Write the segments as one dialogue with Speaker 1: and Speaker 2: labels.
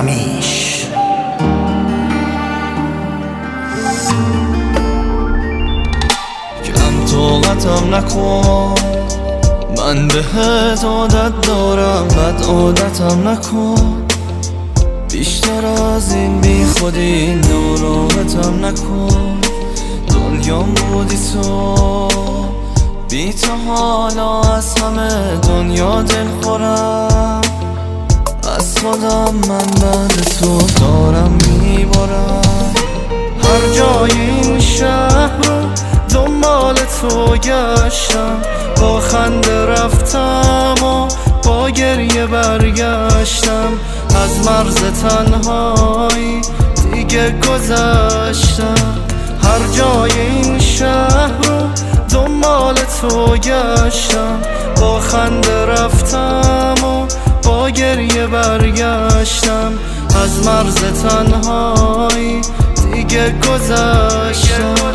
Speaker 1: دارمیش.
Speaker 2: کم طاقتم نکن، من بهت عادت دارم، بد عادتم نکن. بیشتر از این بی خودی ناراحتم نکن. دنیام بودی تو، بی تو حالا از همه دنیا دل خورم. از خودم من بعد تو دارم میبارم. هر جای این شهر رو دنبال تو گشتم، با خنده رفتم و با گریه برگشتم. از مرز تنهایی دیگه گذشتم. هر جای این شهر رو دنبال تو گشتم، با خنده رفتم و با گریه برگشتم. از مرز تنهایی دیگه گذشتم.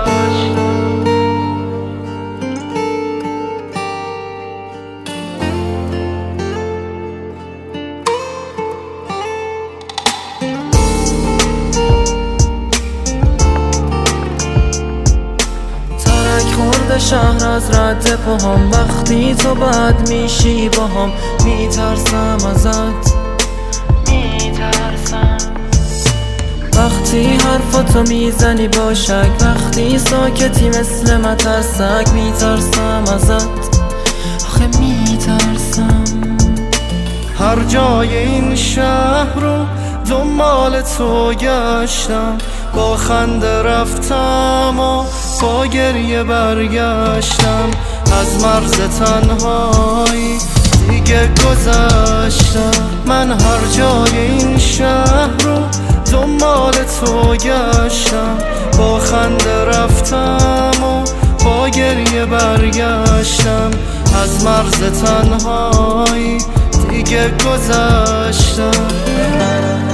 Speaker 3: خورده شهر از رد پاهم، وقتی تو بد میشی باهم. میترسم ازت، میترسم وقتی حرفاتو میزنی با شک، وقتی ساکتی مثل مترسک. میترسم ازت، آخه میترسم.
Speaker 2: هر جای این شهر رو دنبال تو گشتم، با خنده رفتم و با گریه برگشتم. از مرز تنهایی دیگه گذشتم. من هر جای این شهر رو دنبال تو گشتم، با خنده رفتم و با گریه برگشتم. از مرز تنهایی دیگه گذشتم.